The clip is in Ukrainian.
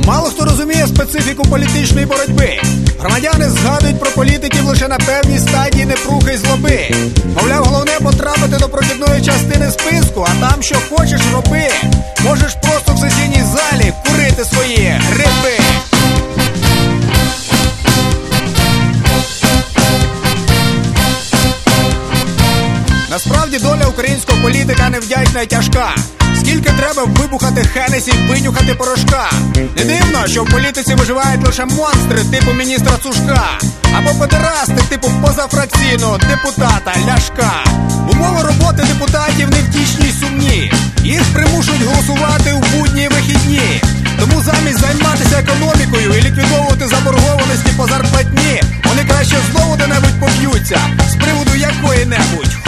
Мало хто розуміє специфіку політичної боротьби. Громадяни згадують про політиків лише на певній стадії непрухи й злоби. Мовляв, головне потрапити до прохідної частини списку, а там що хочеш роби. Можеш просто в сесійній залі курити свої гриби. Насправді доля українського політика невдячна і тяжка. Скільки треба вибухати Хенесі, винюхати порошка. Не дивно, що в політиці виживають лише монстри типу міністра Цушка, або педерасти типу позафракційного депутата Ляшка. Умови роботи депутатів невтішні й сумні. Їх примушують голосувати у будні і вихідні. Тому замість займатися економікою і ліквідовувати заборгованості по зарплатні, вони краще знову де-небудь поб'ються з приводу якої-небудь